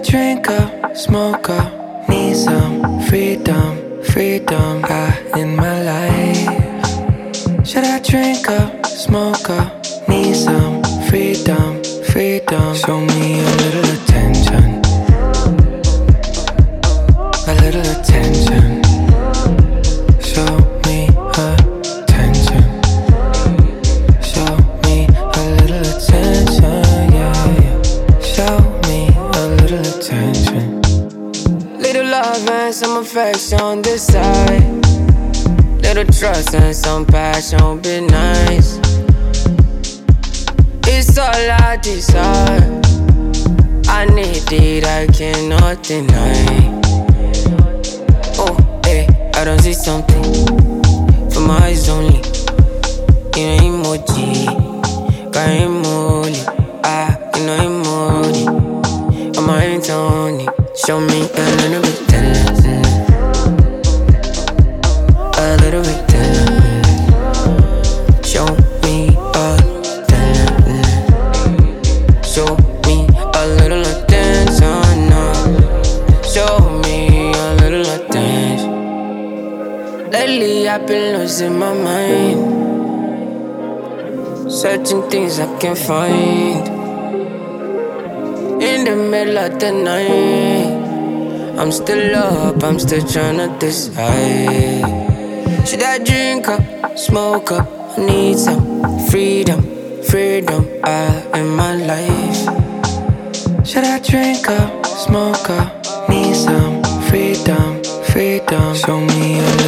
drink up, smoke up, need some freedom, freedom in my life? Should I drink up, smoke up, need some freedom, freedom? Show me a little attention, a little attention. Show me attention, show me a little attention, yeah, yeah. Show me a little attention. Little love and some affection on this side, little trust and some passion be nice. It's all I desire, I need it, I cannot deny. Oh, hey, I don't see something for my eyes only. You know emoji, got emoji, you know emoji. On my hands only, show me a little bit tender, a little bit tender. Show me a tender, show me a little attention, show me a little attention. Lately I've been losing my mind, searching things I can't find. In the middle of the night, I'm still up, I'm still tryna decide. Should I drink up, smoke up, I need some freedom, freedom in my life? Should I drink up, smoke up, need some freedom, freedom? Show me a